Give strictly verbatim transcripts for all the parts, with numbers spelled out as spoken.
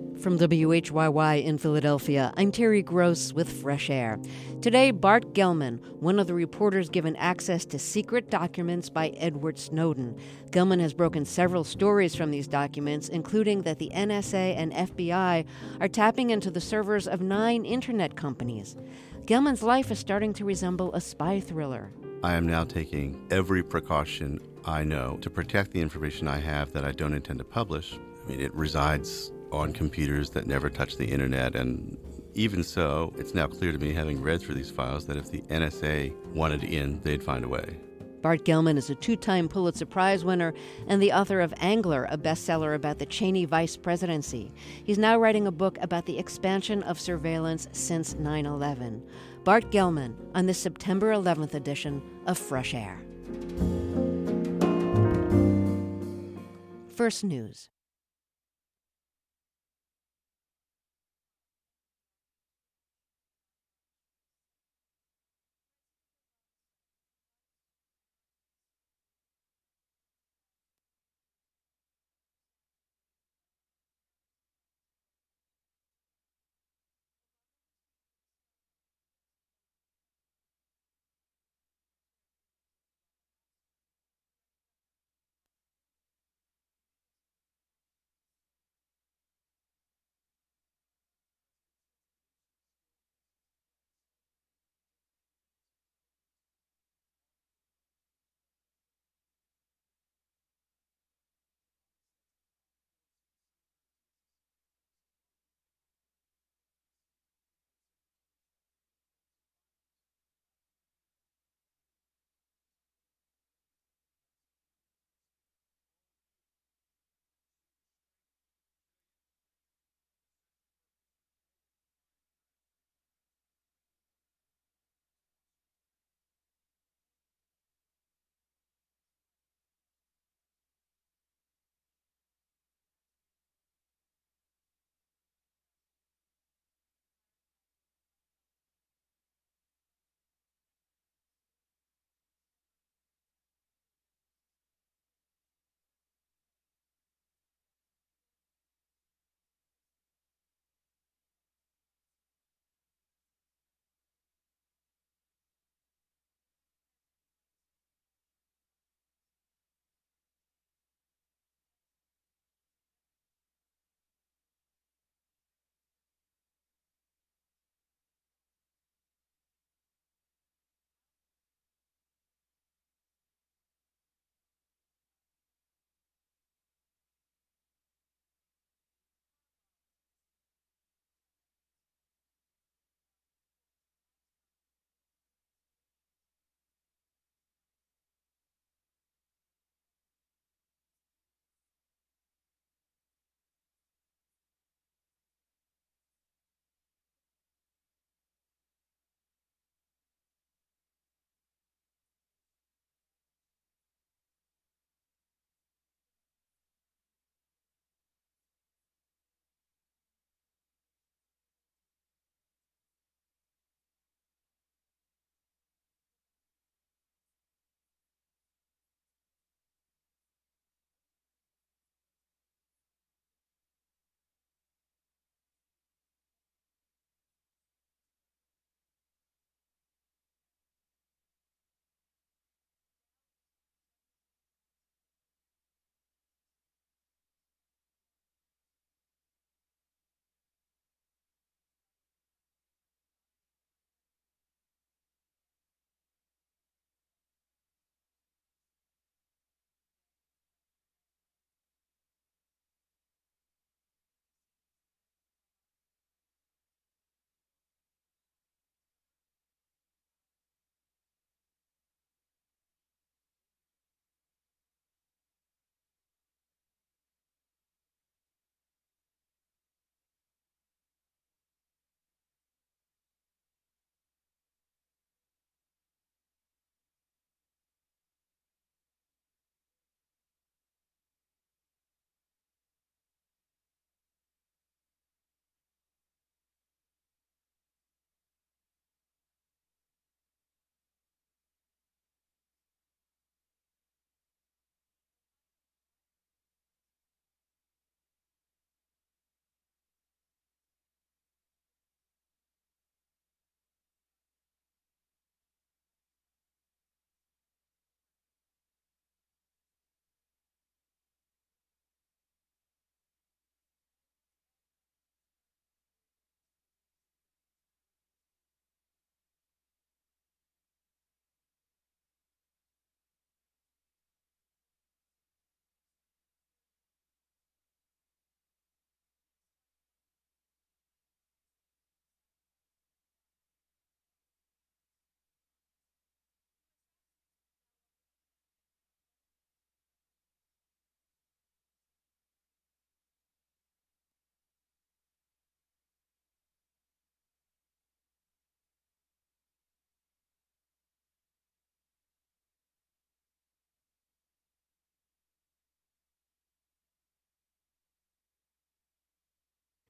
From W H Y Y in Philadelphia, I'm Terry Gross with Fresh Air. Today, Bart Gellman, one of the reporters given access to secret documents by Edward Snowden. Gellman has broken several stories from these documents, including that the N S A and F B I are tapping into the servers of nine internet companies. Gellman's life is starting to resemble a spy thriller. I am now taking every precaution I know to protect the information I have that I don't intend to publish. I mean, it resides on computers that never touch the internet, and even so, it's now clear to me, having read through these files, that if the N S A wanted in, they'd find a way. Bart Gellman is a two-time Pulitzer Prize winner and the author of Angler, a bestseller about the Cheney vice presidency. He's now writing a book about the expansion of surveillance since nine eleven. Bart Gellman on this September eleventh edition of Fresh Air. First News.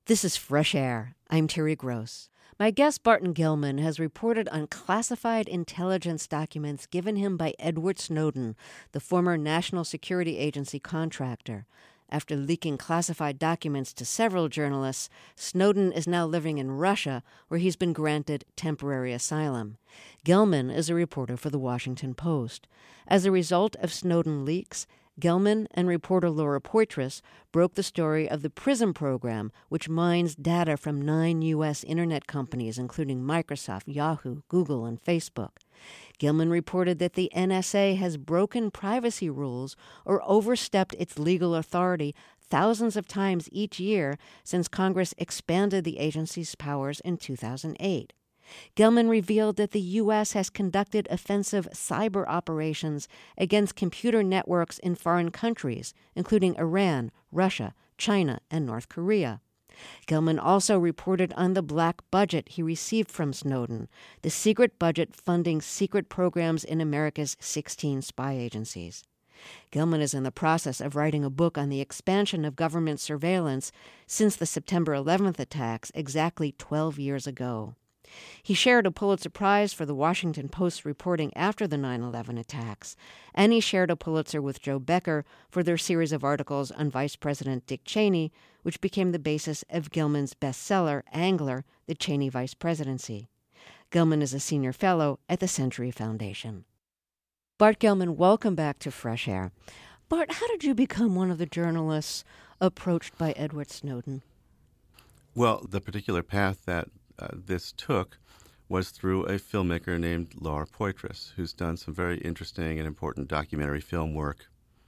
This is Fresh Air. I'm Terry Gross. My guest, Barton Gellman, has reported on classified intelligence documents given him by Edward Snowden, the former National Security Agency contractor. After leaking classified documents to several journalists, Snowden is now living in Russia, where he's been granted temporary asylum. Gellman is a reporter for The Washington Post. As a result of Snowden leaks, Gellman and reporter Laura Poitras broke the story of the PRISM program, which mines data from nine U S internet companies, including Microsoft, Yahoo, Google, and Facebook. Gellman reported that the N S A has broken privacy rules or overstepped its legal authority thousands of times each year since Congress expanded the agency's powers in two thousand eight. Gellman revealed that the U S has conducted offensive cyber operations against computer networks in foreign countries, including Iran, Russia, China, and North Korea. Gellman also reported on the black budget he received from Snowden, the secret budget funding secret programs in America's sixteen spy agencies. Gellman is in the process of writing a book on the expansion of government surveillance since the September eleventh attacks exactly twelve years ago. He shared a Pulitzer Prize for The Washington Post's reporting after the nine eleven attacks, and he shared a Pulitzer with Joe Becker for their series of articles on Vice President Dick Cheney, which became the basis of Gellman's bestseller, Angler, The Cheney Vice Presidency. Gellman is a senior fellow at the Century Foundation. Bart Gellman, welcome back to Fresh Air. Bart, how did you become one of the journalists approached by Edward Snowden? Well, the particular path that Uh, this took was through a filmmaker named Laura Poitras, who's done some very interesting and important documentary film work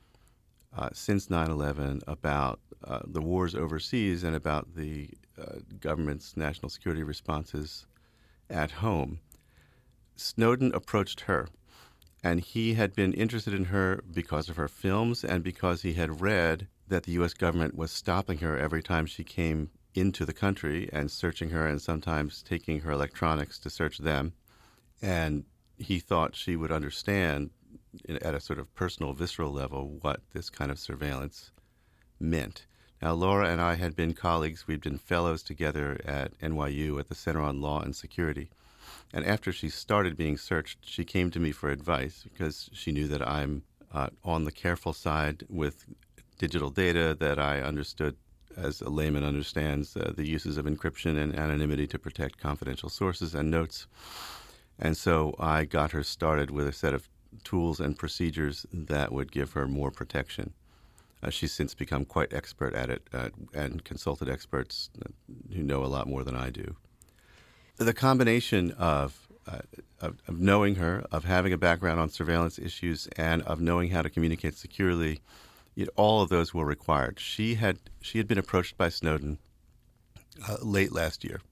uh, since nine eleven about uh, the wars overseas and about the uh, government's national security responses at home. Snowden approached her, and he had been interested in her because of her films and because he had read that the U S government was stopping her every time she came into the country and searching her and sometimes taking her electronics to search them. And he thought she would understand at a sort of personal, visceral level what this kind of surveillance meant. Now, Laura and I had been colleagues. We'd been fellows together at N Y U at the Center on Law and Security. And after she started being searched, she came to me for advice because she knew that I'm uh, on the careful side with digital data, that I understood as a layman understands uh, the uses of encryption and anonymity to protect confidential sources and notes. And so I got her started with a set of tools and procedures that would give her more protection. Uh, she's since become quite expert at it uh, and consulted experts who know a lot more than I do. The combination of, uh, of, of knowing her, of having a background on surveillance issues, and of knowing how to communicate securely, It, all of those were required. She had she had been approached by Snowden uh, late last year.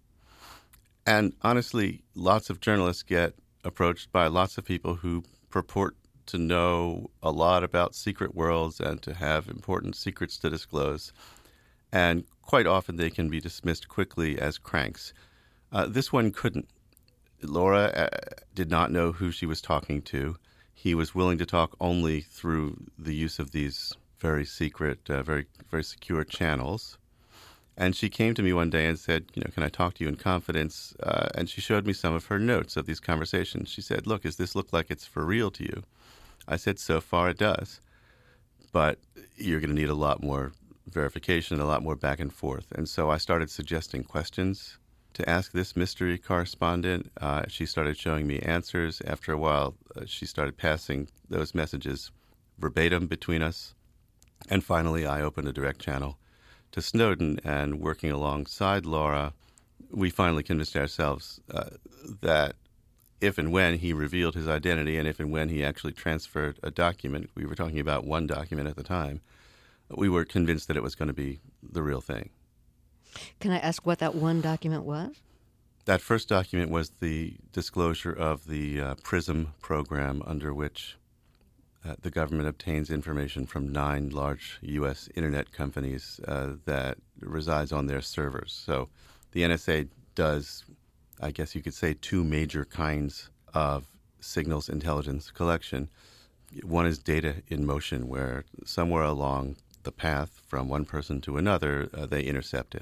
And honestly, lots of journalists get approached by lots of people who purport to know a lot about secret worlds and to have important secrets to disclose. And quite often they can be dismissed quickly as cranks. Uh, this one couldn't. Laura uh, did not know who she was talking to. He was willing to talk only through the use of these very secret, uh, very very secure channels. And she came to me one day and said, you know, can I talk to you in confidence? Uh, and she showed me some of her notes of these conversations. She said, look, does this look like it's for real to you? I said, so far it does. But you're going to need a lot more verification, a lot more back and forth. And so I started suggesting questions to ask this mystery correspondent. Uh, she started showing me answers. After a while, uh, she started passing those messages verbatim between us. And finally, I opened a direct channel to Snowden, and working alongside Laura, we finally convinced ourselves uh, that if and when he revealed his identity and if and when he actually transferred a document, we were talking about one document at the time, we were convinced that it was going to be the real thing. Can I ask what that one document was? That first document was the disclosure of the uh, PRISM program, under which Uh, the government obtains information from nine large U S internet companies uh, that resides on their servers. So the N S A does, I guess you could say, two major kinds of signals intelligence collection. One is data in motion, where somewhere along the path from one person to another, uh, they intercept it.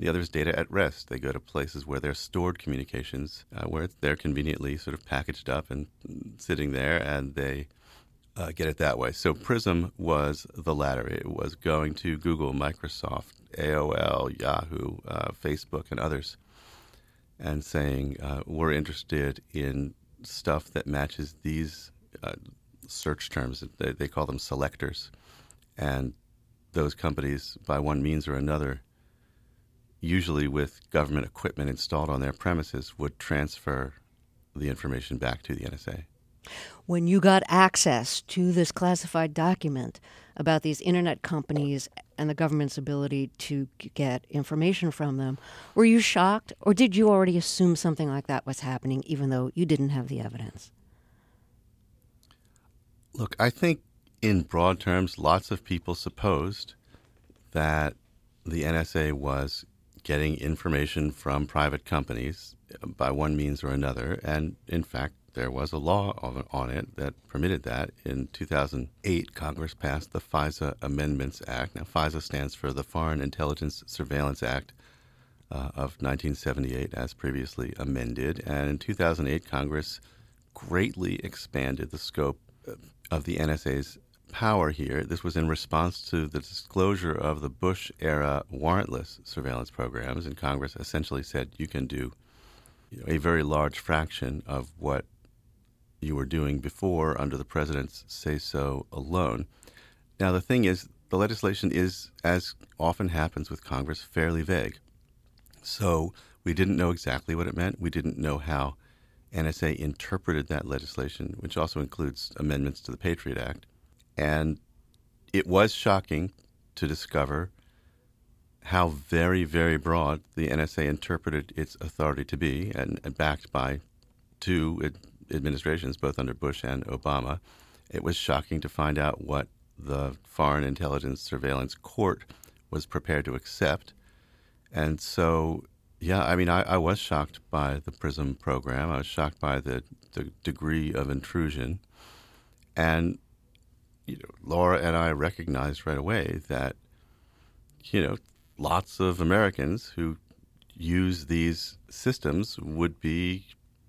The other is data at rest. They go to places where there's stored communications, uh, where they're conveniently sort of packaged up and sitting there, and they uh, get it that way. So PRISM was the latter. It was going to Google, Microsoft, A O L, Yahoo, uh, Facebook, and others, and saying, uh, we're interested in stuff that matches these uh, search terms. They, they call them selectors. And those companies, by one means or another, usually with government equipment installed on their premises, would transfer the information back to the N S A. When you got access to this classified document about these internet companies and the government's ability to get information from them, were you shocked, or did you already assume something like that was happening even though you didn't have the evidence? Look, I think in broad terms, lots of people supposed that the N S A was getting information from private companies by one means or another. And in fact, there was a law on it that permitted that. In two thousand eight, Congress passed the FISA Amendments Act. Now, FISA stands for the Foreign Intelligence Surveillance Act uh, of nineteen seventy-eight, as previously amended. And in two thousand eight, Congress greatly expanded the scope of the N S A's power here. This was in response to the disclosure of the Bush-era warrantless surveillance programs, and Congress essentially said you can do you know, a very large fraction of what you were doing before under the president's say-so alone. Now, the thing is, the legislation is, as often happens with Congress, fairly vague. So we didn't know exactly what it meant. We didn't know how N S A interpreted that legislation, which also includes amendments to the Patriot Act. And it was shocking to discover how very, very broad the N S A interpreted its authority to be, and, and backed by two ad- administrations, both under Bush and Obama. It was shocking to find out what the Foreign Intelligence Surveillance Court was prepared to accept. And so, yeah, I mean, I, I was shocked by the PRISM program. I was shocked by the, the degree of intrusion. And you know, Laura and I recognized right away that, you know, lots of Americans who use these systems would be,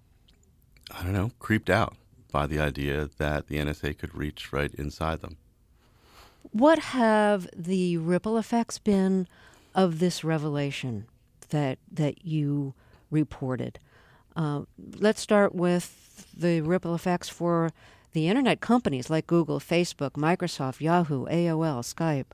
I don't know, creeped out by the idea that the N S A could reach right inside them. What have the ripple effects been of this revelation that that you reported? Uh, let's start with the ripple effects for the internet companies like Google, Facebook, Microsoft, Yahoo, A O L, Skype.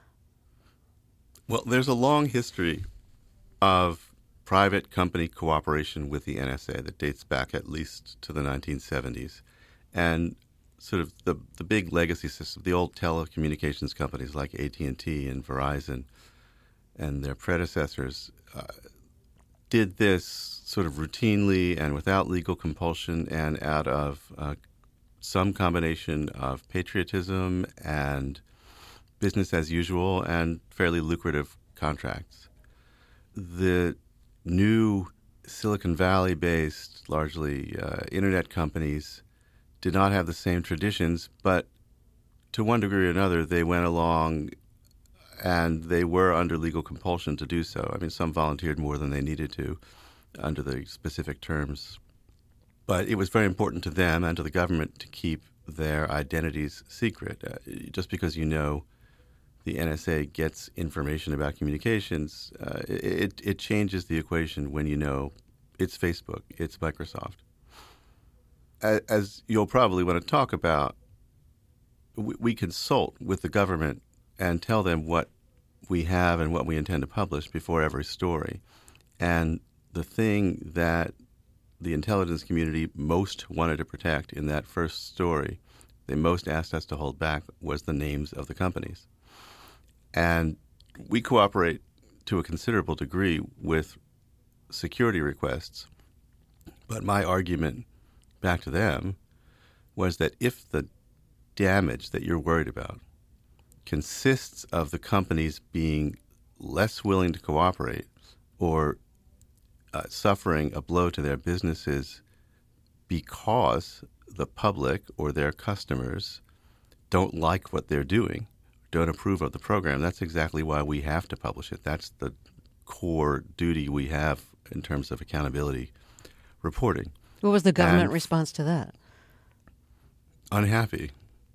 Well, there's a long history of private company cooperation with the N S A that dates back at least to the nineteen seventies. And sort of the, the big legacy system, the old telecommunications companies like A T and T and Verizon and their predecessors uh, did this sort of routinely and without legal compulsion and out of uh, some combination of patriotism and business as usual and fairly lucrative contracts. The new Silicon Valley-based, largely uh, internet companies did not have the same traditions, but to one degree or another, they went along and they were under legal compulsion to do so. I mean, some volunteered more than they needed to under the specific terms. But it was very important to them and to the government to keep their identities secret. Uh, just because you know the N S A gets information about communications, uh, it, it changes the equation when you know it's Facebook, it's Microsoft. As, as you'll probably want to talk about, we, we consult with the government and tell them what we have and what we intend to publish before every story. And the thing that the intelligence community most wanted to protect in that first story, they most asked us to hold back, was the names of the companies. And we cooperate to a considerable degree with security requests. But my argument back to them was that if the damage that you're worried about consists of the companies being less willing to cooperate or uh, suffering a blow to their businesses because the public or their customers don't like what they're doing, don't approve of the program, that's exactly why we have to publish it. That's the core duty we have in terms of accountability reporting. What was the government And response to that? Unhappy.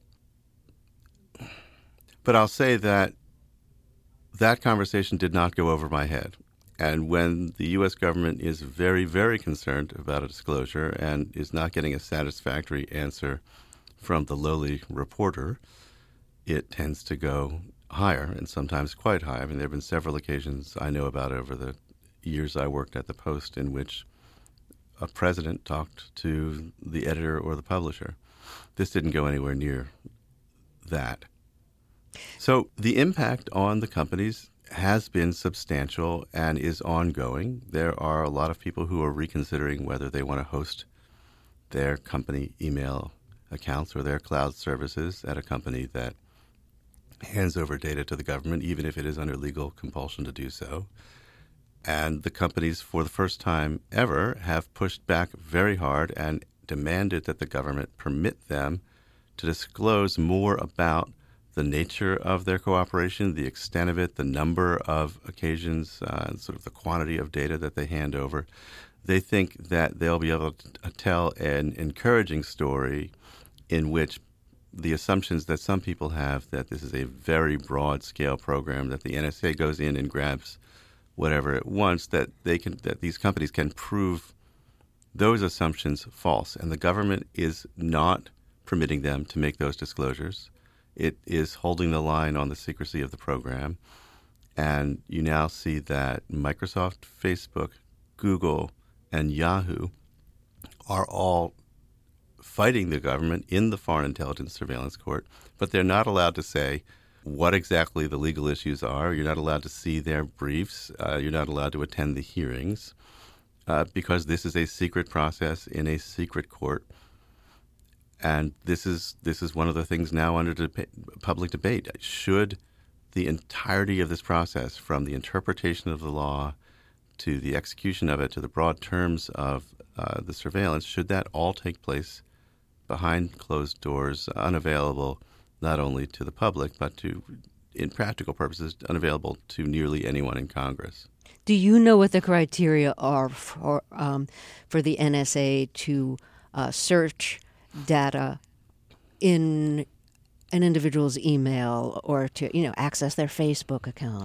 But I'll say that that conversation did not go over my head. And when the U S government is very, very concerned about a disclosure and is not getting a satisfactory answer from the lowly reporter, it tends to go higher, and sometimes quite high. I mean, there have been several occasions I know about over the years I worked at the Post in which a president talked to the editor or the publisher. This didn't go anywhere near that. So the impact on the companies has been substantial and is ongoing. There are a lot of people who are reconsidering whether they want to host their company email accounts or their cloud services at a company that hands over data to the government, even if it is under legal compulsion to do so. And the companies, for the first time ever, have pushed back very hard and demanded that the government permit them to disclose more about the nature of their cooperation, the extent of it, the number of occasions, uh, sort of the quantity of data that they hand over. They think that they'll be able to tell an encouraging story in which the assumptions that some people have that this is a very broad-scale program, that the N S A goes in and grabs whatever it wants, that they can, that these companies can prove those assumptions false. And the government is not permitting them to make those disclosures. It is holding the line on the secrecy of the program. And you now see that Microsoft, Facebook, Google, and Yahoo are all fighting the government in the Foreign Intelligence Surveillance Court, but they're not allowed to say what exactly the legal issues are. You're not allowed to see their briefs. Uh, you're not allowed to attend the hearings uh, because this is a secret process in a secret court. And this is this is one of the things now under deba- public debate. Should the entirety of this process, from the interpretation of the law to the execution of it to the broad terms of uh, the surveillance, should that all take place behind closed doors, unavailable not only to the public, but to, in practical purposes, unavailable to nearly anyone in Congress? Do you know what the criteria are for um, for the N S A to uh, search data in an individual's email or to, you know, access their Facebook account?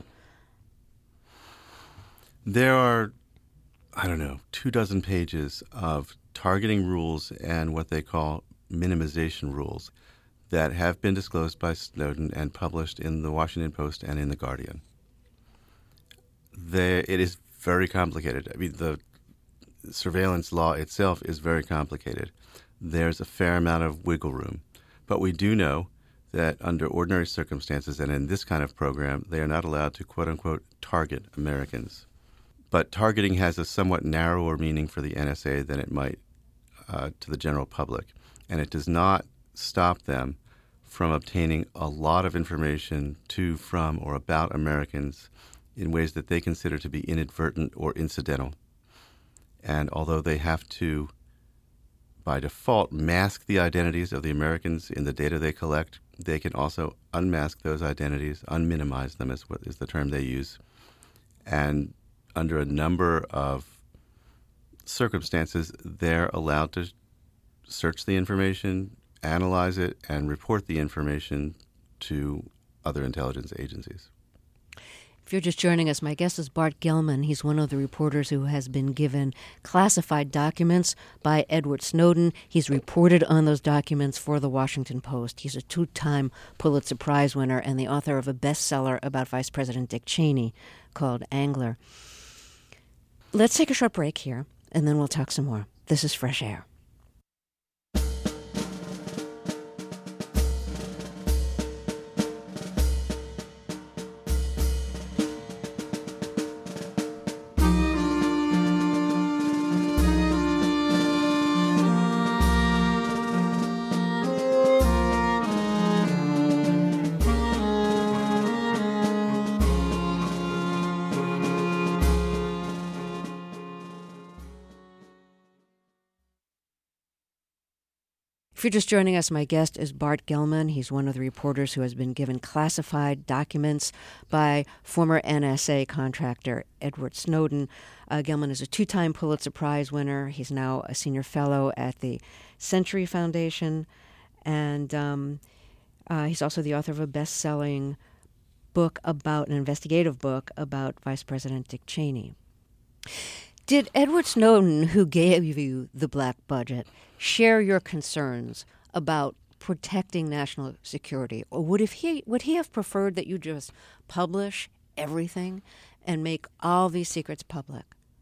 There are, I don't know, two dozen pages of targeting rules and what they call minimization rules that have been disclosed by Snowden and published in the Washington Post and in The Guardian. They, it is very complicated. I mean, the surveillance law itself is very complicated. There's a fair amount of wiggle room. But we do know that under ordinary circumstances and in this kind of program, they are not allowed to, quote-unquote, target Americans. But targeting has a somewhat narrower meaning for the N S A than it might uh, to the general public. And it does not stop them from obtaining a lot of information to, from, or about Americans in ways that they consider to be inadvertent or incidental. And although they have to, by default, mask the identities of the Americans in the data they collect, they can also unmask those identities, unminimize them is what is the term they use. And under a number of circumstances, they're allowed to search the information, analyze it, and report the information to other intelligence agencies. If you're just joining us, my guest is Bart Gellman. He's one of the reporters who has been given classified documents by Edward Snowden. He's reported on those documents for the Washington Post. He's a two-time Pulitzer Prize winner and the author of a bestseller about Vice President Dick Cheney called Angler. Let's take a short break here, and then we'll talk some more. This is Fresh Air. If you're just joining us, my guest is Bart Gellman. He's one of the reporters who has been given classified documents by former N S A contractor Edward Snowden. Uh, Gellman is a two-time Pulitzer Prize winner. He's now a senior fellow at the Century Foundation, and um, uh, he's also the author of a best-selling book about, an investigative book about Vice President Dick Cheney. Did Edward Snowden, who gave you the black budget, share your concerns about protecting national security? Or would if he would he have preferred that you just publish everything and make all these secrets public?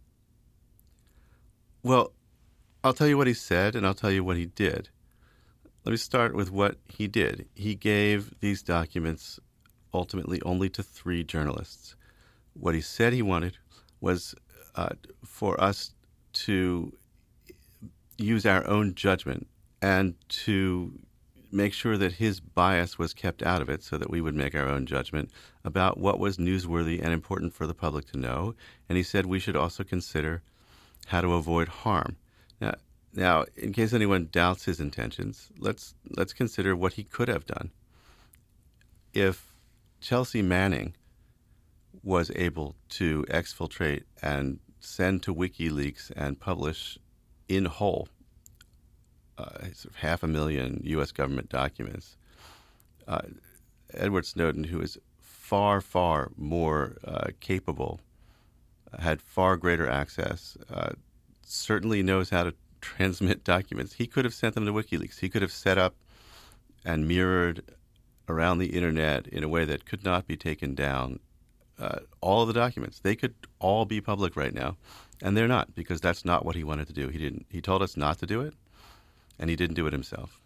Well, I'll tell you what he said, and I'll tell you what he did. Let me start with what he did. He gave these documents ultimately only to three journalists. What he said he wanted was uh, for us to use our own judgment and to make sure that his bias was kept out of it so that we would make our own judgment about what was newsworthy and important for the public to know. And he said we should also consider how to avoid harm. Now, now in case anyone doubts his intentions, let's let's consider what he could have done. If Chelsea Manning was able to exfiltrate and send to WikiLeaks and publish in whole uh, sort of half a million U S government documents, uh, Edward Snowden, who is far, far more uh, capable, had far greater access, uh, certainly knows how to transmit documents. He could have sent them to WikiLeaks. He could have set up and mirrored around the internet in a way that could not be taken down uh, all of the documents. They could all be public right now, and they're not, because that's not what he wanted to do. He didn't. He told us not to do it, and he didn't do it himself.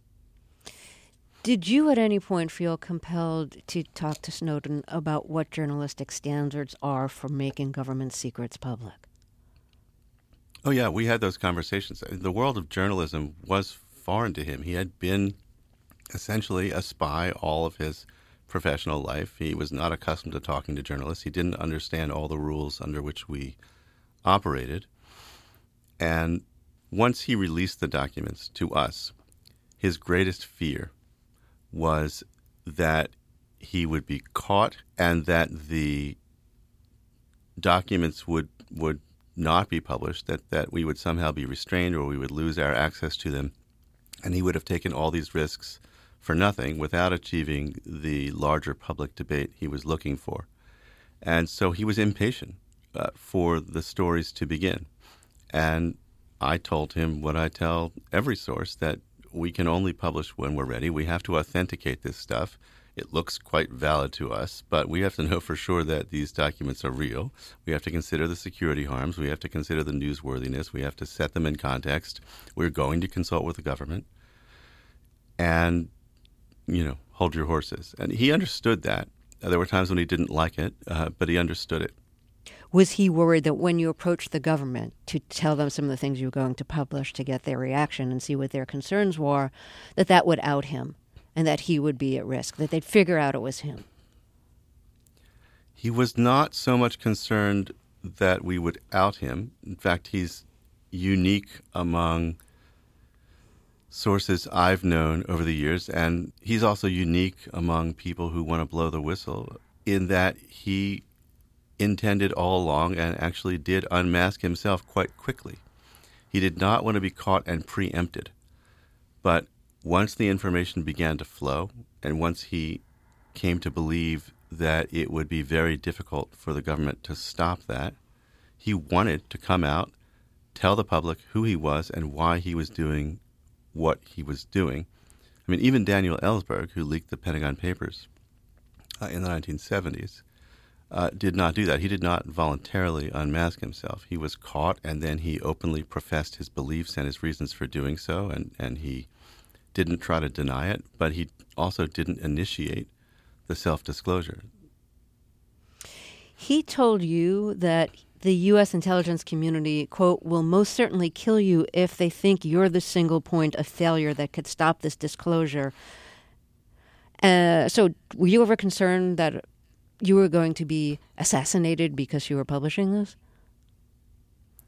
Did you at any point feel compelled to talk to Snowden about what journalistic standards are for making government secrets public? Oh, yeah, we had those conversations. The world of journalism was foreign to him. He had been essentially a spy all of his professional life. He was not accustomed to talking to journalists. He didn't understand all the rules under which we operated. And once he released the documents to us, his greatest fear was that he would be caught and that the documents would would not be published, that, that we would somehow be restrained or we would lose our access to them. And he would have taken all these risks for nothing without achieving the larger public debate he was looking for. And so he was impatient uh, for the stories to begin. And I told him what I tell every source, that we can only publish when we're ready. We have to authenticate this stuff. It looks quite valid to us, but we have to know for sure that these documents are real. We have to consider the security harms. We have to consider the newsworthiness. We have to set them in context. We're going to consult with the government. And, you know, hold your horses. And he understood that. There were times when he didn't like it, uh, but he understood it. Was he worried that when you approached the government to tell them some of the things you were going to publish to get their reaction and see what their concerns were, that that would out him and that he would be at risk, that they'd figure out it was him? He was not so much concerned that we would out him. In fact, he's unique among sources I've known over the years, and he's also unique among people who want to blow the whistle in that he intended all along and actually did unmask himself quite quickly. He did not want to be caught and preempted. But once the information began to flow, and once he came to believe that it would be very difficult for the government to stop that, he wanted to come out, tell the public who he was and why he was doing what he was doing. I mean, even Daniel Ellsberg, who leaked the Pentagon Papers uh, in the nineteen seventies, uh, did not do that. He did not voluntarily unmask himself. He was caught, and then he openly professed his beliefs and his reasons for doing so, and, and he didn't try to deny it, but he also didn't initiate the self-disclosure. He told you that the U S intelligence community, quote, will most certainly kill you if they think you're the single point of failure that could stop this disclosure. Uh, so were you ever concerned that you were going to be assassinated because you were publishing this?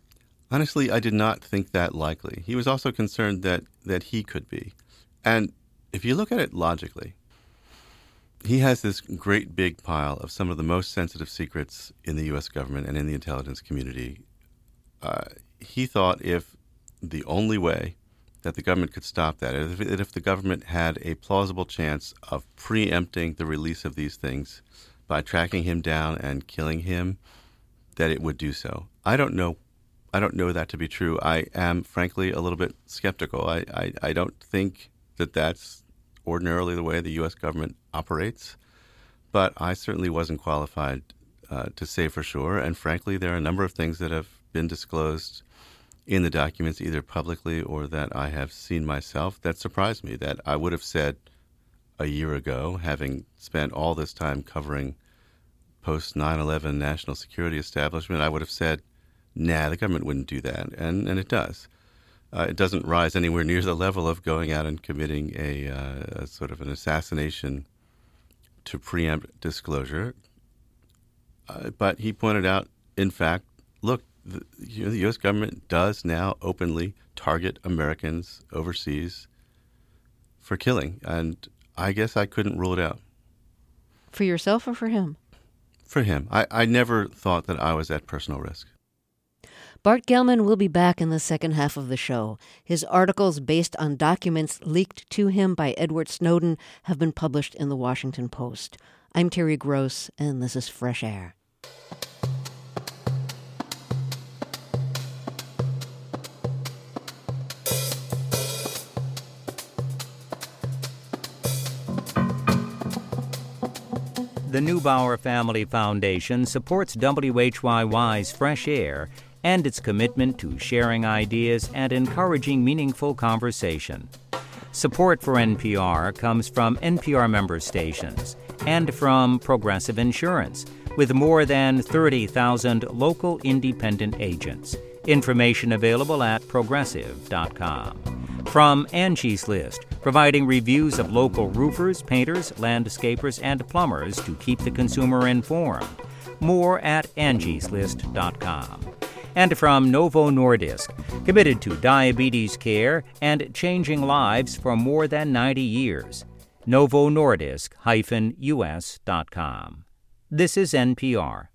Honestly, I did not think that likely. He was also concerned that, that he could be. And if you look at it logically, he has this great big pile of some of the most sensitive secrets in the U S government and in the intelligence community. Uh, he thought if the only way that the government could stop that, if, if the government had a plausible chance of preempting the release of these things by tracking him down and killing him, that it would do so. I don't know. I don't know that to be true. I am, frankly, a little bit skeptical. I, I, I don't think that that's ordinarily the way the U S government operates, but I certainly wasn't qualified uh, to say for sure. And frankly, there are a number of things that have been disclosed in the documents, either publicly or that I have seen myself, that surprised me, that I would have said a year ago, having spent all this time covering post nine eleven national security establishment, I would have said, nah, the government wouldn't do that. And, and it does. Uh, it doesn't rise anywhere near the level of going out and committing a, uh, a sort of an assassination to preempt disclosure. Uh, but he pointed out, in fact, look, the, you know, the U S government does now openly target Americans overseas for killing. And I guess I couldn't rule it out. For yourself or for him? For him. I, I never thought that I was at personal risk. Bart Gellman will be back in the second half of the show. His articles based on documents leaked to him by Edward Snowden have been published in the Washington Post. I'm Terry Gross, and this is Fresh Air. The Neubauer Family Foundation supports W H Y Y's Fresh Air and its commitment to sharing ideas and encouraging meaningful conversation. Support for N P R comes from N P R member stations and from Progressive Insurance, with more than thirty thousand local independent agents. Information available at progressive dot com. From Angie's List, providing reviews of local roofers, painters, landscapers, and plumbers to keep the consumer informed. More at angies list dot com. And from Novo Nordisk, committed to diabetes care and changing lives for more than ninety years. novo nordisk dash u s dot com. This is N P R.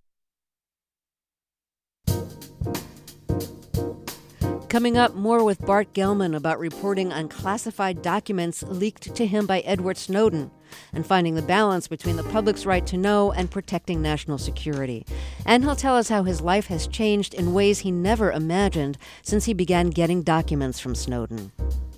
Coming up, more with Bart Gellman about reporting on classified documents leaked to him by Edward Snowden and finding the balance between the public's right to know and protecting national security. And he'll tell us how his life has changed in ways he never imagined since he began getting documents from Snowden.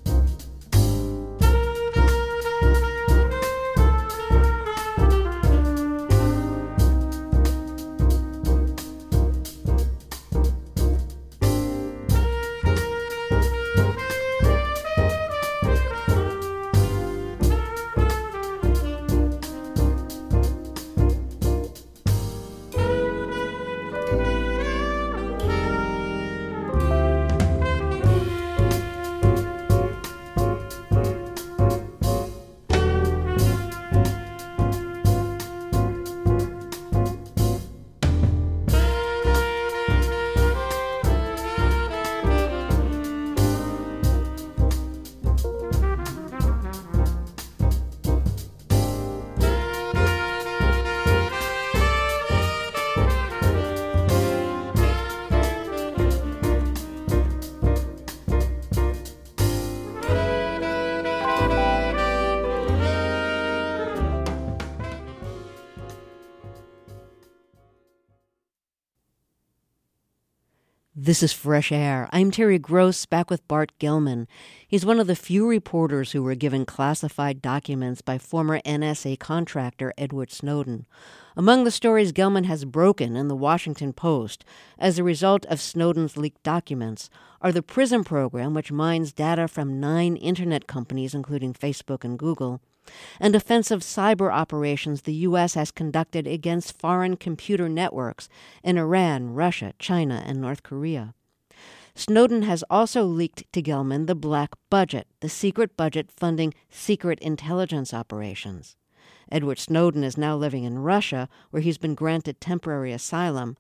This is Fresh Air. I'm Terry Gross, back with Bart Gellman. He's one of the few reporters who were given classified documents by former N S A contractor Edward Snowden. Among the stories Gellman has broken in the Washington Post as a result of Snowden's leaked documents are the PRISM program, which mines data from nine internet companies, including Facebook and Google, and offensive cyber operations the U S has conducted against foreign computer networks in Iran, Russia, China, and North Korea. Snowden has also leaked to Gellman the black budget, the secret budget funding secret intelligence operations. Edward Snowden is now living in Russia, where he's been granted temporary asylum,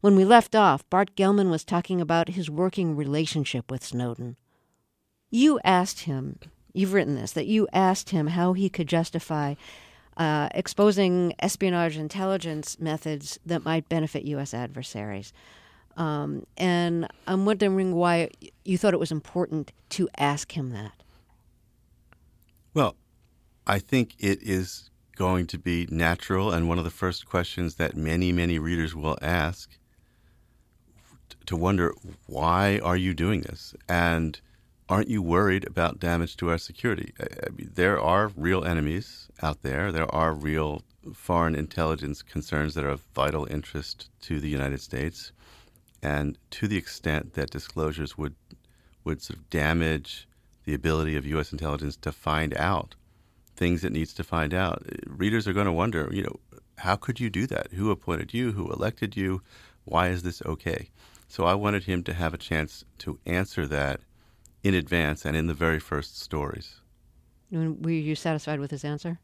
When we left off, Bart Gellman was talking about his working relationship with Snowden. You asked him, you've written this, that you asked him how he could justify uh, exposing espionage intelligence methods that might benefit U S adversaries. Um, and I'm wondering why you thought it was important to ask him that. Well, I think it is going to be natural, and one of the first questions that many, many readers will ask, to wonder, why are you doing this? And aren't you worried about damage to our security? I mean, there are real enemies out there. There are real foreign intelligence concerns that are of vital interest to the United States. And to the extent that disclosures would would sort of damage the ability of U S intelligence to find out things it needs to find out, readers are going to wonder, you know, how could you do that? Who appointed you? Who elected you? Why is this okay? So I wanted him to have a chance to answer that in advance and in the very first stories. Were you satisfied with his answer?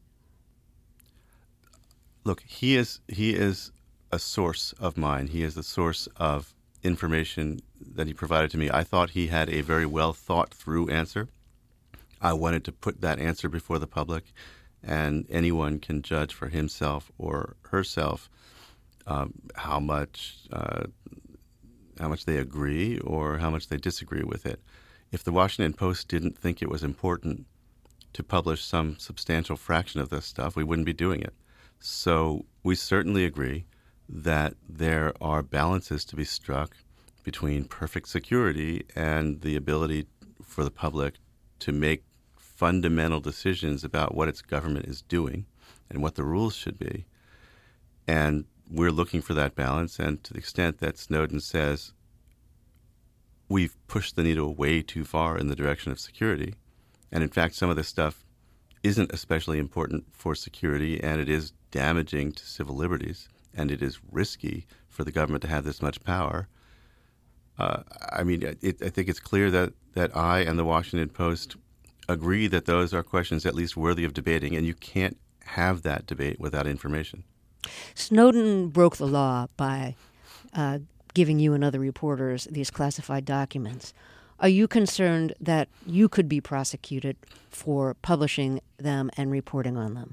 Look, he is he is a source of mine. He is the source of information that he provided to me. I thought he had a very well thought through answer. I wanted to put that answer before the public, and anyone can judge for himself or herself um, how much uh, how much they agree or how much they disagree with it. If the Washington Post didn't think it was important to publish some substantial fraction of this stuff, we wouldn't be doing it. So we certainly agree that there are balances to be struck between perfect security and the ability for the public to make fundamental decisions about what its government is doing and what the rules should be. And we're looking for that balance. And to the extent that Snowden says we've pushed the needle way too far in the direction of security, and in fact some of this stuff isn't especially important for security, and it is damaging to civil liberties, and it is risky for the government to have this much power. Uh, I mean, it, I think it's clear that, that I and the Washington Post agree that those are questions at least worthy of debating, and you can't have that debate without information. Snowden broke the law by uh, giving you and other reporters these classified documents. Are you concerned that you could be prosecuted for publishing them and reporting on them?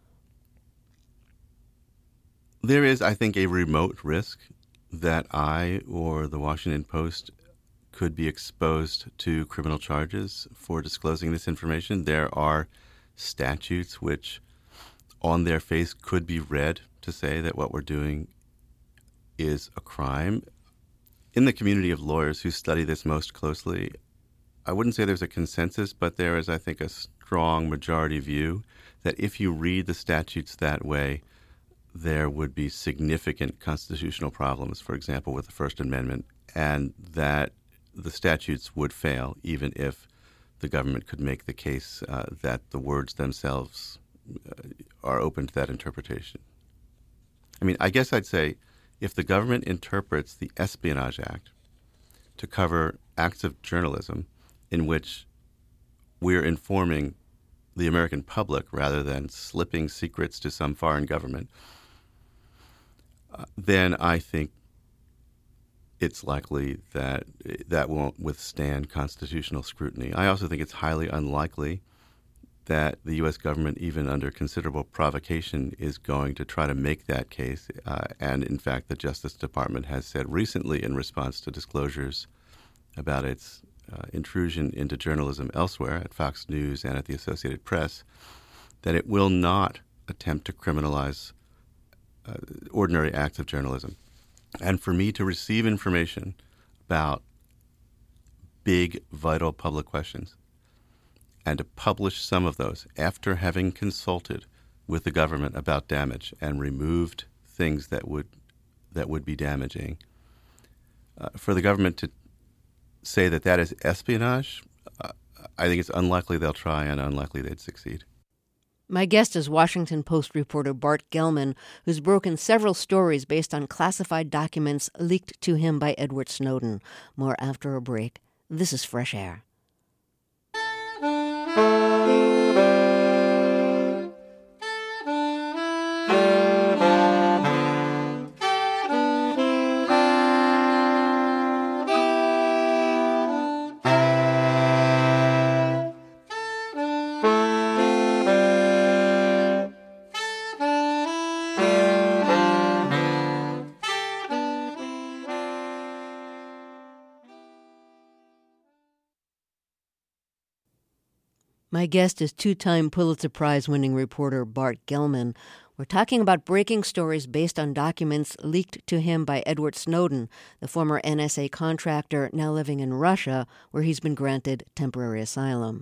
There is, I think, a remote risk that I or the Washington Post could be exposed to criminal charges for disclosing this information. There are statutes which, on their face, could be read to say that what we're doing is a crime. In the community of lawyers who study this most closely, I wouldn't say there's a consensus, but there is, I think, a strong majority view that if you read the statutes that way, there would be significant constitutional problems, for example, with the First Amendment, and that the statutes would fail even if the government could make the case uh, that the words themselves uh, are open to that interpretation. I mean, I guess I'd say if the government interprets the Espionage Act to cover acts of journalism in which we're informing the American public rather than slipping secrets to some foreign government, uh, then I think it's likely that that won't withstand constitutional scrutiny. I also think it's highly unlikely that the U S government, even under considerable provocation, is going to try to make that case. Uh, and in fact, the Justice Department has said recently in response to disclosures about its uh, intrusion into journalism elsewhere at Fox News and at the Associated Press that it will not attempt to criminalize uh, ordinary acts of journalism. And for me to receive information about big, vital public questions and to publish some of those after having consulted with the government about damage and removed things that would that would be damaging, uh, for the government to say that that is espionage, uh, I think it's unlikely they'll try and unlikely they'd succeed. My guest is Washington Post reporter Bart Gellman, who's broken several stories based on classified documents leaked to him by Edward Snowden. More after a break. This is Fresh Air. My guest is two-time Pulitzer Prize-winning reporter Bart Gellman. We're talking about breaking stories based on documents leaked to him by Edward Snowden, the former N S A contractor now living in Russia, where he's been granted temporary asylum.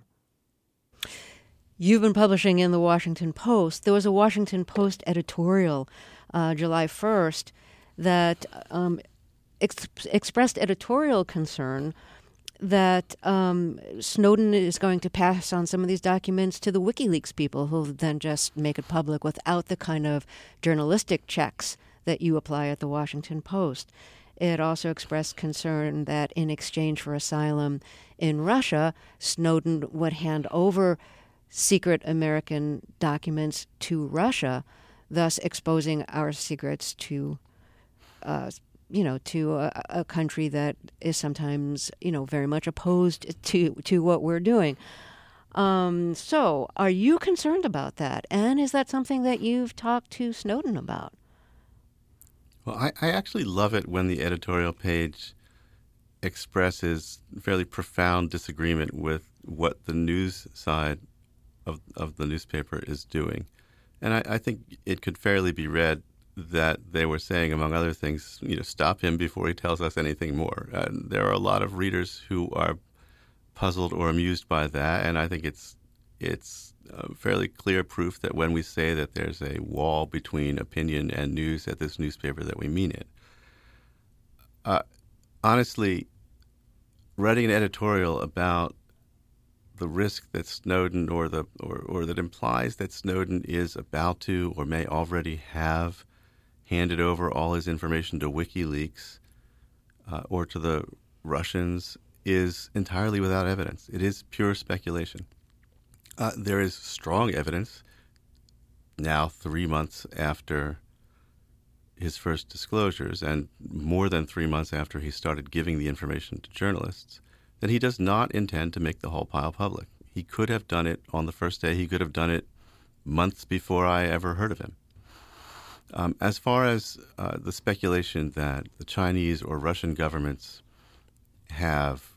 You've been publishing in the Washington Post. There was a Washington Post editorial uh, July first that um, ex- expressed editorial concern that um, Snowden is going to pass on some of these documents to the WikiLeaks people, who'll then just make it public without the kind of journalistic checks that you apply at the Washington Post. It also expressed concern that in exchange for asylum in Russia, Snowden would hand over secret American documents to Russia, thus exposing our secrets to uh you know, to a, a country that is sometimes, you know, very much opposed to to what we're doing. Um, so are you concerned about that? And is that something that you've talked to Snowden about? Well, I, I actually love it when the editorial page expresses fairly profound disagreement with what the news side of, of the newspaper is doing. And I, I think it could fairly be read that they were saying, among other things, you know, stop him before he tells us anything more. And there are a lot of readers who are puzzled or amused by that, and I think it's it's uh, fairly clear proof that when we say that there's a wall between opinion and news at this newspaper, that we mean it. Uh, honestly, writing an editorial about the risk that Snowden or the or, or that implies that Snowden is about to or may already have handed over all his information to WikiLeaks uh, or to the Russians is entirely without evidence. It is pure speculation. Uh, there is strong evidence now, three months after his first disclosures and more than three months after he started giving the information to journalists, that he does not intend to make the whole pile public. He could have done it on the first day. He could have done it months before I ever heard of him. Um, as far as uh, the speculation that the Chinese or Russian governments have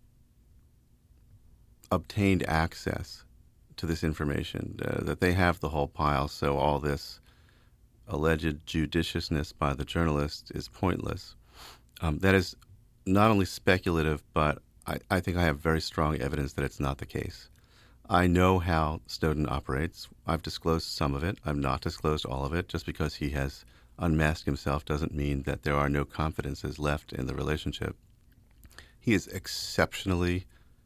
obtained access to this information, uh, that they have the whole pile, so all this alleged judiciousness by the journalists is pointless. Um, that is not only speculative, but I, I think I have very strong evidence that it's not the case. I know how Snowden operates. I've disclosed some of it. I've not disclosed all of it. Just because he has unmasked himself doesn't mean that there are no confidences left in the relationship. He is exceptionally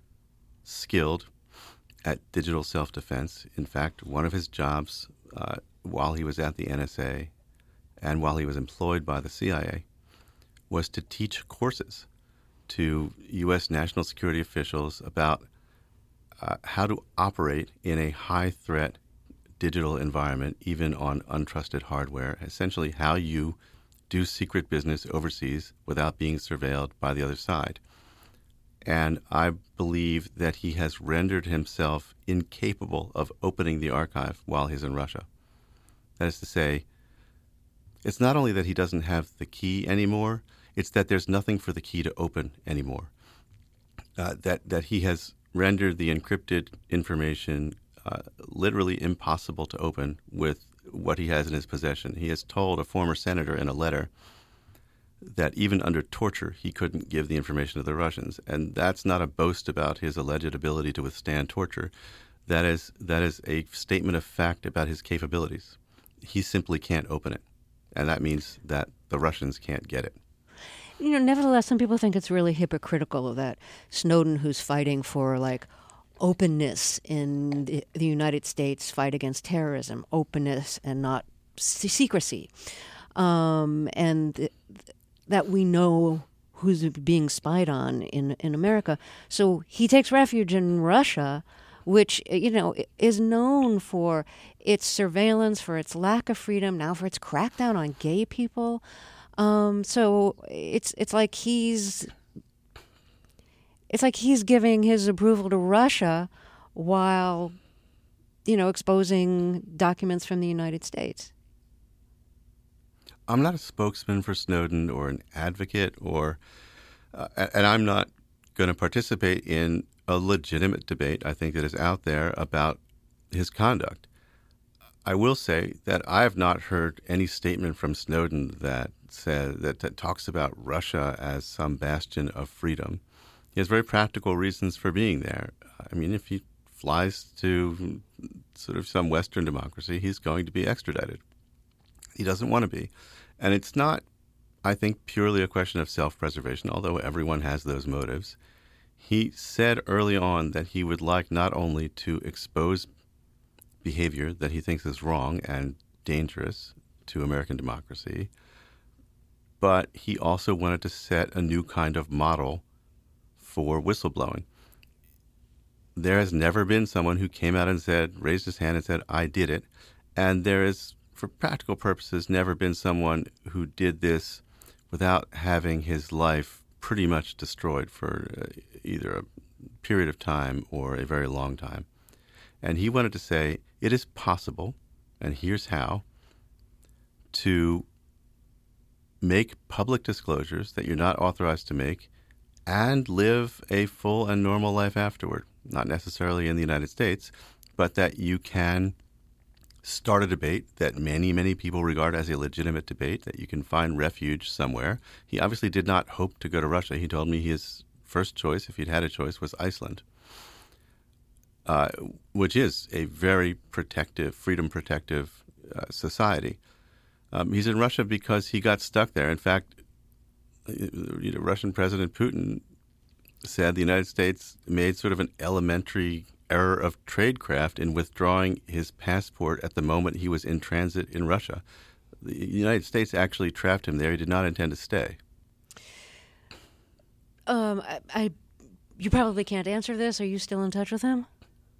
skilled at digital self-defense. In fact, one of his jobs uh, while he was at the N S A and while he was employed by the C I A was to teach courses to U S national security officials about Uh, how to operate in a high-threat digital environment, even on untrusted hardware, essentially how you do secret business overseas without being surveilled by the other side. And I believe that he has rendered himself incapable of opening the archive while he's in Russia. That is to say, it's not only that he doesn't have the key anymore, it's that there's nothing for the key to open anymore. Uh, that, that he has rendered the encrypted information uh, literally impossible to open with what he has in his possession. He has told a former senator in a letter that even under torture, he couldn't give the information to the Russians. And that's not a boast about his alleged ability to withstand torture. That is, that is a statement of fact about his capabilities. He simply can't open it. And that means that the Russians can't get it. You know, nevertheless, some people think it's really hypocritical that Snowden, who's fighting for, like, openness in the, the United States fight against terrorism, openness and not se- secrecy, um, and th- that we know who's being spied on in, in America. So he takes refuge in Russia, which, you know, is known for its surveillance, for its lack of freedom, now for its crackdown on gay people. Um, so it's it's like he's it's like he's giving his approval to Russia while, you know, exposing documents from the United States. I'm not a spokesman for Snowden or an advocate, or uh, and I'm not going to participate in a legitimate debate, I think, that is out there about his conduct. I will say that I have not heard any statement from Snowden that says that, that talks about Russia as some bastion of freedom. He has very practical reasons for being there. I mean, if he flies to sort of some Western democracy, he's going to be extradited. He doesn't want to be. And it's not, I think, purely a question of self-preservation, although everyone has those motives. He said early on that he would like not only to expose behavior that he thinks is wrong and dangerous to American democracy, but he also wanted to set a new kind of model for whistleblowing. There has never been someone who came out and said, raised his hand and said, I did it. And there is, for practical purposes, never been someone who did this without having his life pretty much destroyed for uh, either a period of time or a very long time. And he wanted to say, it is possible, and here's how, to make public disclosures that you're not authorized to make and live a full and normal life afterward. Not necessarily in the United States, but that you can start a debate that many, many people regard as a legitimate debate, that you can find refuge somewhere. He obviously did not hope to go to Russia. He told me his first choice, if he'd had a choice, was Iceland, uh, which is a very protective, freedom-protective uh, society. Um, he's in Russia because he got stuck there. In fact, you know, Russian President Putin said the United States made sort of an elementary error of tradecraft in withdrawing his passport at the moment he was in transit in Russia. The United States actually trapped him there. He did not intend to stay. Um, I, I, you probably can't answer this. Are you still in touch with him?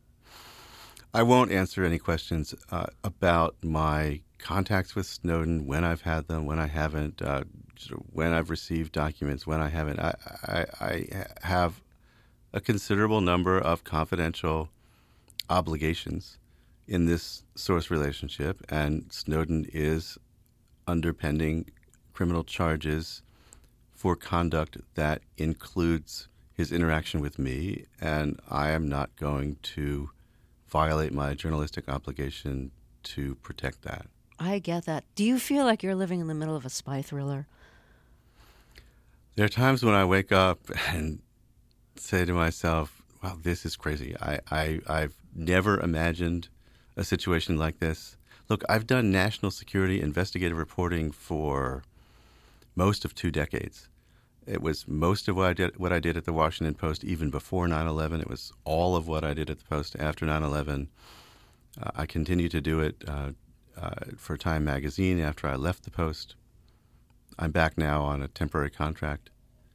I won't answer any questions uh, about my contacts with Snowden, when I've had them, when I haven't, uh, when I've received documents, when I haven't. I, I, I have a considerable number of confidential obligations in this source relationship, and Snowden is underpending criminal charges for conduct that includes his interaction with me, and I am not going to violate my journalistic obligation to protect that. I get that. Do you feel like you're living in the middle of a spy thriller? There are times when I wake up and say to myself, wow, this is crazy. I, I, I've never imagined a situation like this. Look, I've done national security investigative reporting for most of two decades. It was most of what I did, what I did at the Washington Post even before nine eleven. It was all of what I did at the Post after nine eleven. Uh, I continue to do it uh, uh, for Time Magazine after I left the Post. I'm back now on a temporary contract.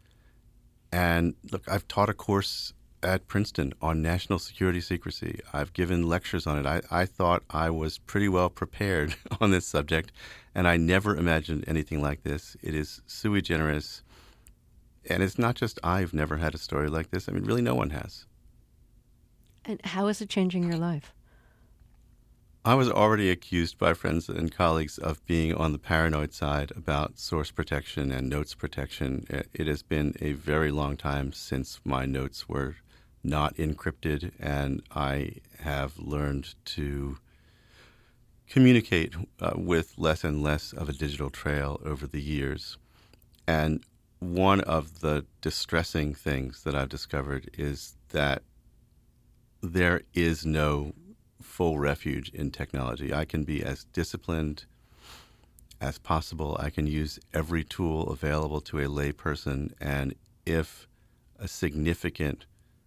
And look, I've taught a course at Princeton on national security secrecy. I've given lectures on it. I, I thought I was pretty well prepared on this subject, and I never imagined anything like this. It is sui generis. And it's not just I've never had a story like this. I mean, really no one has. And how is it changing your life? I was already accused by friends and colleagues of being on the paranoid side about source protection and notes protection. It has been a very long time since my notes were not encrypted, and I have learned to communicate uh, with less and less of a digital trail over the years. And one of the distressing things that I've discovered is that there is no full refuge in technology. I can be as disciplined as possible. I can use every tool available to a lay person, and if a significant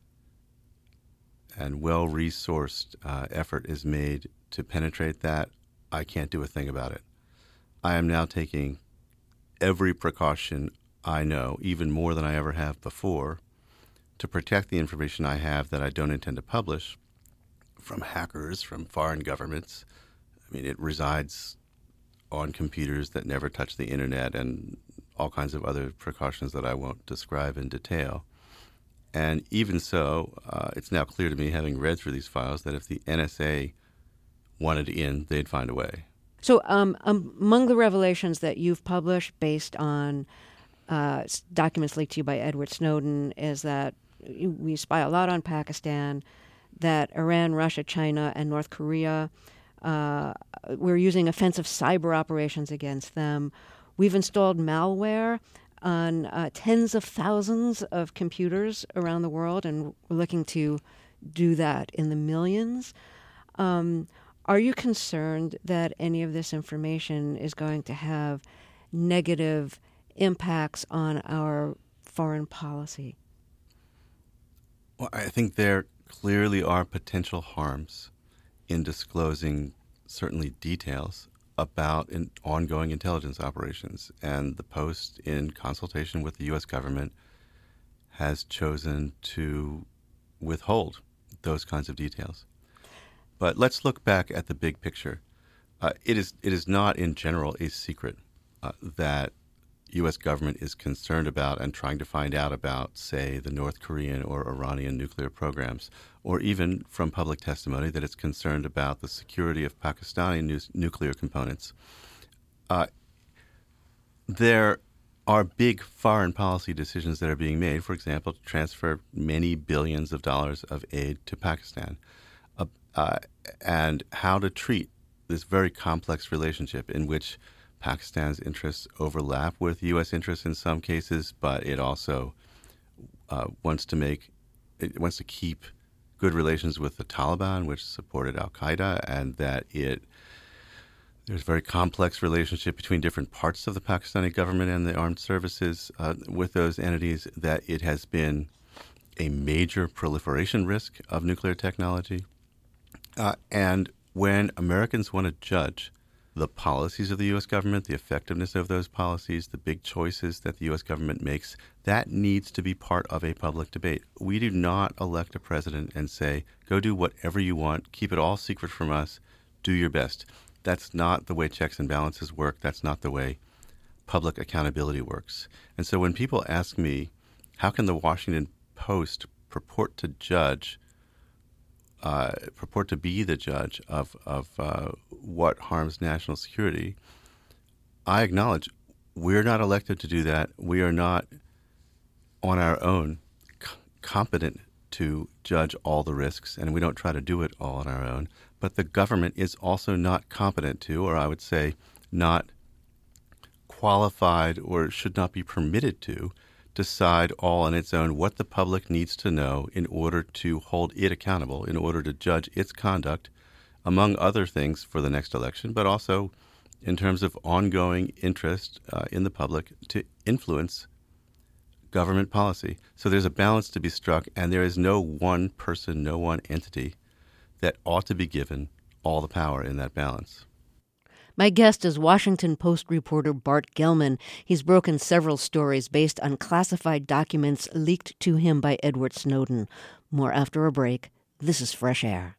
and well-resourced uh, effort is made to penetrate that, I can't do a thing about it. I am now taking every precaution I know, even more than I ever have before, to protect the information I have that I don't intend to publish from hackers, from foreign governments. I mean, it resides on computers that never touch the internet and all kinds of other precautions that I won't describe in detail. And even so, uh, it's now clear to me, having read through these files, that if the N S A wanted in, they'd find a way. So um, um, among the revelations that you've published based on uh, documents leaked to you by Edward Snowden is that we spy a lot on Pakistan, that Iran, Russia, China, and North Korea, uh, we're using offensive cyber operations against them. We've installed malware on uh, tens of thousands of computers around the world, and we're looking to do that in the millions. Um, are you concerned that any of this information is going to have negative impacts on our foreign policy? Well, I think there clearly are potential harms in disclosing certainly details about in ongoing intelligence operations. And the Post, in consultation with the U S government, has chosen to withhold those kinds of details. But let's look back at the big picture. Uh, it is it is not in general a secret uh, that U S government is concerned about and trying to find out about, say, the North Korean or Iranian nuclear programs, or even from public testimony that it's concerned about the security of Pakistani nu- nuclear components. Uh, there are big foreign policy decisions that are being made, for example, to transfer many billions of dollars of aid to Pakistan, uh, uh, and how to treat this very complex relationship in which Pakistan's interests overlap with U S interests in some cases, but it also uh, wants to make, it wants to keep good relations with the Taliban, which supported al-Qaeda, and that it there's a very complex relationship between different parts of the Pakistani government and the armed services uh, with those entities, that it has been a major proliferation risk of nuclear technology. Uh, and when Americans want to judge the policies of the U S government, the effectiveness of those policies, the big choices that the U S government makes, that needs to be part of a public debate. We do not elect a president and say, go do whatever you want, keep it all secret from us, do your best. That's not the way checks and balances work. That's not the way public accountability works. And so when people ask me, how can the Washington Post purport to judge Uh, purport to be the judge of, of uh, what harms national security, I acknowledge we're not elected to do that. We are not on our own c- competent to judge all the risks, and we don't try to do it all on our own. But the government is also not competent to, or I would say not qualified or should not be permitted to, decide all on its own what the public needs to know in order to hold it accountable, in order to judge its conduct, among other things, for the next election, but also in terms of ongoing interest uh, in the public to influence government policy. So there's a balance to be struck, and there is no one person, no one entity that ought to be given all the power in that balance. My guest is Washington Post reporter Bart Gellman. He's broken several stories based on classified documents leaked to him by Edward Snowden. More after a break. This is Fresh Air.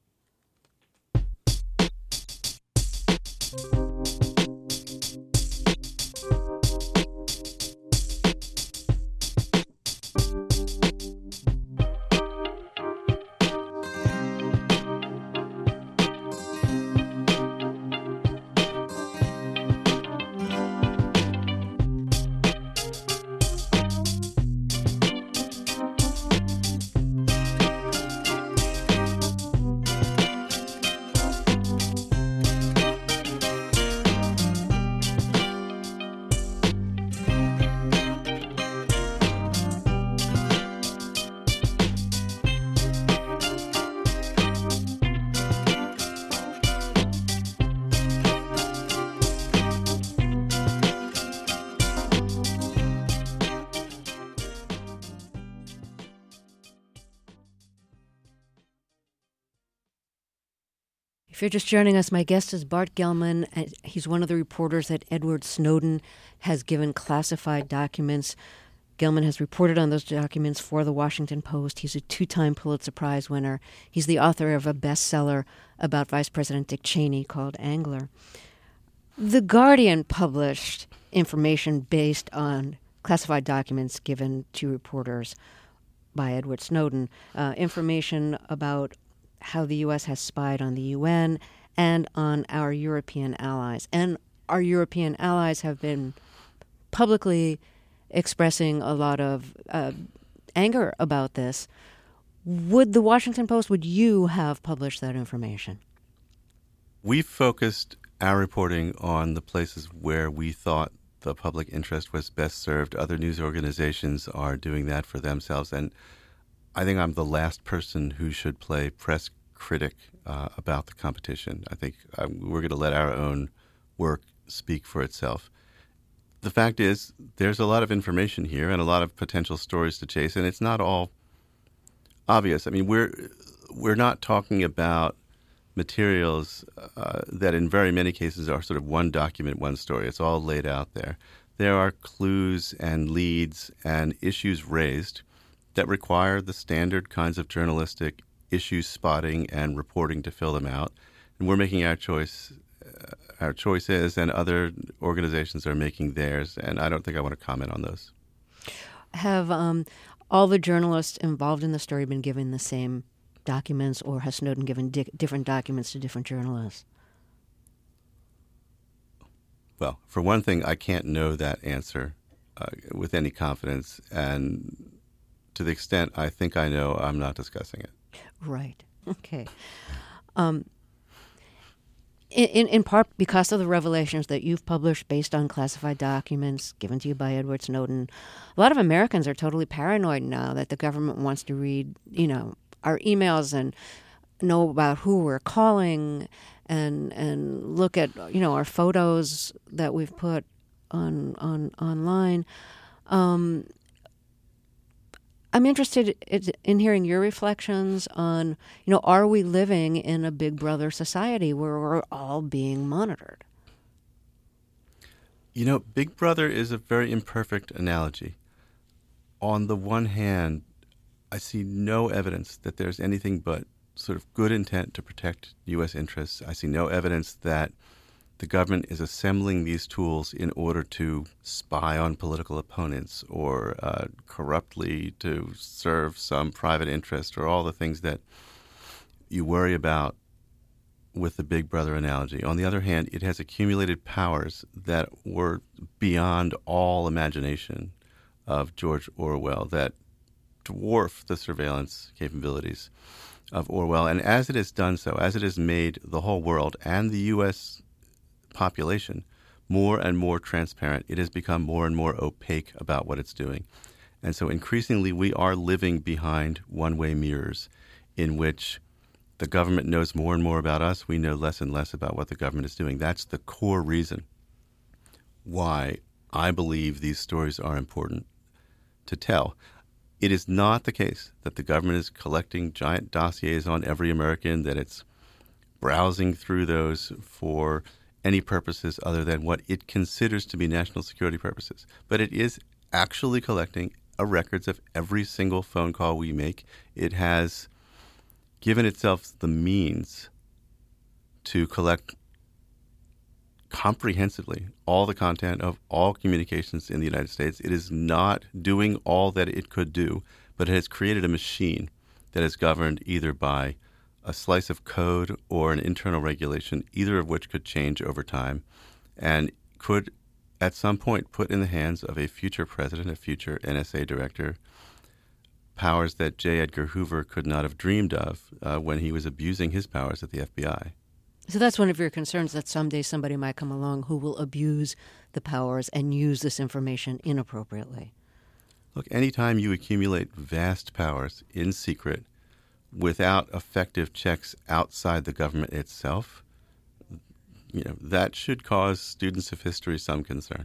If you're just joining us, my guest is Bart Gellman. He's one of the reporters that Edward Snowden has given classified documents. Gellman has reported on those documents for the Washington Post. He's a two-time Pulitzer Prize winner. He's the author of a bestseller about Vice President Dick Cheney called Angler. The Guardian published information based on classified documents given to reporters by Edward Snowden, uh, information about how the U S has spied on the U N and on our European allies. And our European allies have been publicly expressing a lot of uh, anger about this. Would the Washington Post, would you have published that information? We focused our reporting on the places where we thought the public interest was best served. Other news organizations are doing that for themselves. And I think I'm the last person who should play press critic uh, about the competition. I think um, we're going to let our own work speak for itself. The fact is, there's a lot of information here and a lot of potential stories to chase, and it's not all obvious. I mean, we're we're not talking about materials uh, that in very many cases are sort of one document, one story. It's all laid out there. There are clues and leads and issues raised that require the standard kinds of journalistic issue spotting and reporting to fill them out. And we're making our choice, uh, our choices, and other organizations are making theirs. And I don't think I want to comment on those. Have um, all the journalists involved in the story been given the same documents, or has Snowden given di- different documents to different journalists? Well, for one thing, I can't know that answer uh, with any confidence. And to the extent I think I know, I'm not discussing it. Right. Okay. Um, in, in part because of the revelations that you've published based on classified documents given to you by Edward Snowden, a lot of Americans are totally paranoid now that the government wants to read, you know, our emails and know about who we're calling and and look at, you know, our photos that we've put on on online. Um, I'm interested in hearing your reflections on, you know, are we living in a Big Brother society where we're all being monitored? You know, Big Brother is a very imperfect analogy. On the one hand, I see no evidence that there's anything but sort of good intent to protect U S interests. I see no evidence that the government is assembling these tools in order to spy on political opponents or uh, corruptly to serve some private interest or all the things that you worry about with the Big Brother analogy. On the other hand, it has accumulated powers that were beyond all imagination of George Orwell, that dwarf the surveillance capabilities of Orwell. And as it has done so, as it has made the whole world and the U S population more and more transparent, it has become more and more opaque about what it's doing. And so increasingly we are living behind one-way mirrors in which the government knows more and more about us. We know less and less about what the government is doing. That's the core reason why I believe these stories are important to tell. It is not the case that the government is collecting giant dossiers on every American, that it's browsing through those for any purposes other than what it considers to be national security purposes. But it is actually collecting a records of every single phone call we make. It has given itself the means to collect comprehensively all the content of all communications in the United States. It is not doing all that it could do, but it has created a machine that is governed either by a slice of code or an internal regulation, either of which could change over time and could at some point put in the hands of a future president, a future N S A director, powers that J. Edgar Hoover could not have dreamed of uh, when he was abusing his powers at the F B I. So that's one of your concerns, that someday somebody might come along who will abuse the powers and use this information inappropriately. Look, anytime you accumulate vast powers in secret without effective checks outside the government itself, you know, that should cause students of history some concern.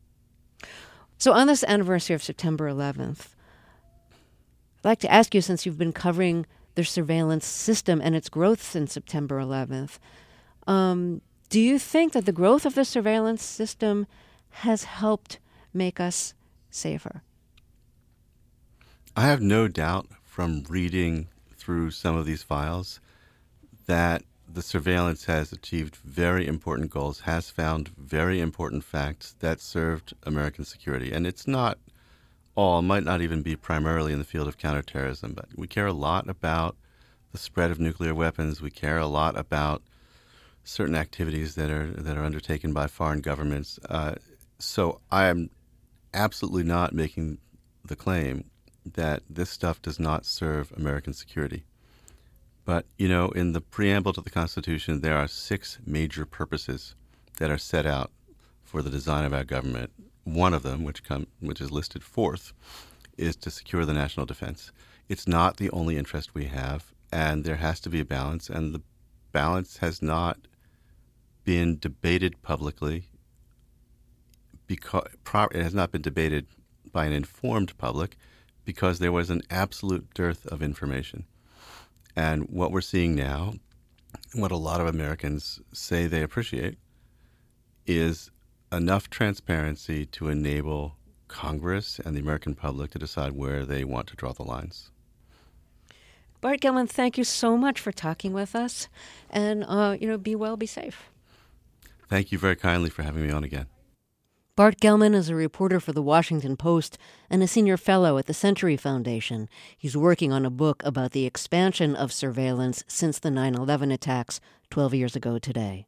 So on this anniversary of September eleventh, I'd like to ask you, since you've been covering the surveillance system and its growth since September eleventh, um, do you think that the growth of the surveillance system has helped make us safer? I have no doubt from reading through some of these files that the surveillance has achieved very important goals, has found very important facts that served American security. And it's not all, might not even be primarily in the field of counterterrorism, but we care a lot about the spread of nuclear weapons. We care a lot about certain activities that are that are undertaken by foreign governments. Uh, so I am absolutely not making the claim that this stuff does not serve American security. But, you know, in the preamble to the Constitution, there are six major purposes that are set out for the design of our government. One of them, which come, which is listed fourth, is to secure the national defense. It's not the only interest we have, and there has to be a balance, and the balance has not been debated publicly because it has not been debated by an informed public because there was an absolute dearth of information. And what we're seeing now, what a lot of Americans say they appreciate, is enough transparency to enable Congress and the American public to decide where they want to draw the lines. Bart Gellman, thank you so much for talking with us. And, uh, you know, be well, be safe. Thank you very kindly for having me on again. Bart Gellman is a reporter for The Washington Post and a senior fellow at the Century Foundation. He's working on a book about the expansion of surveillance since the nine eleven attacks twelve years ago today.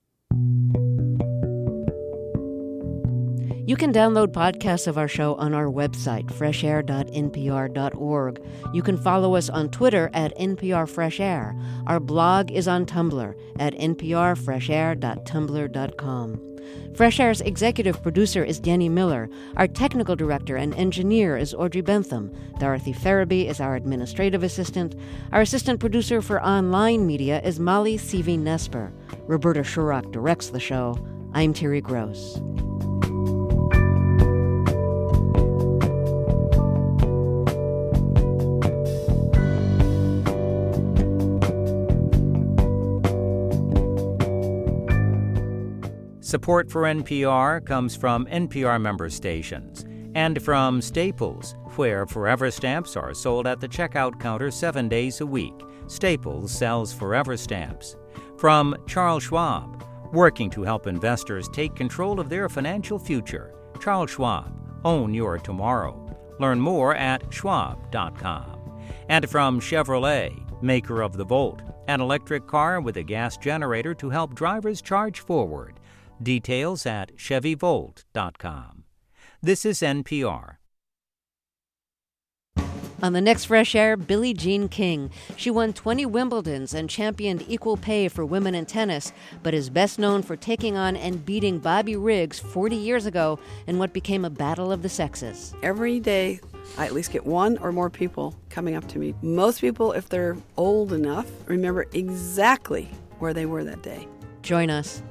You can download podcasts of our show on our website, fresh air dot n p r dot org. You can follow us on Twitter at N P R Fresh Air. Our blog is on Tumblr at n p r fresh air dot tumblr dot com. Fresh Air's executive producer is Danny Miller. Our technical director and engineer is Audrey Bentham. Dorothy Farabee is our administrative assistant. Our assistant producer for online media is Molly Seavey-Nesper. Roberta Shurrock directs the show. I'm Terry Gross. Support for N P R comes from N P R member stations and from Staples, where Forever Stamps are sold at the checkout counter seven days a week. Staples sells Forever Stamps. From Charles Schwab, working to help investors take control of their financial future. Charles Schwab, own your tomorrow. Learn more at schwab dot com. And from Chevrolet, maker of the Volt, an electric car with a gas generator to help drivers charge forward. Details at chevy volt dot com. This is N P R. On the next Fresh Air, Billie Jean King. She won twenty Wimbledons and championed equal pay for women in tennis, but is best known for taking on and beating Bobby Riggs forty years ago in what became a battle of the sexes. Every day, I at least get one or more people coming up to me. Most people, if they're old enough, remember exactly where they were that day. Join us.